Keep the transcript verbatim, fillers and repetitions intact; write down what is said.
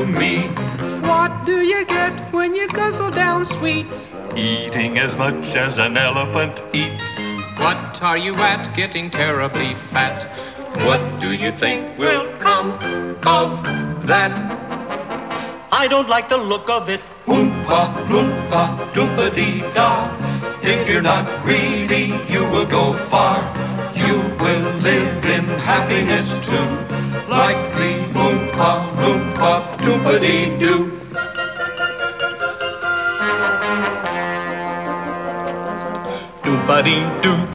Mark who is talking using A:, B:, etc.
A: me.
B: What do you get when you guzzle down sweets?
A: Eating as much as an elephant eats.
B: What are you at, getting terribly fat?
A: What do you think will come of that?
C: I don't like the look of it.
A: Oompa, loompa, doompa-dee-da. If you're not greedy, you will go far. You will live in happiness too. Like the oompa, loompa, doompa-dee-doo.
C: Doompa-dee-doo.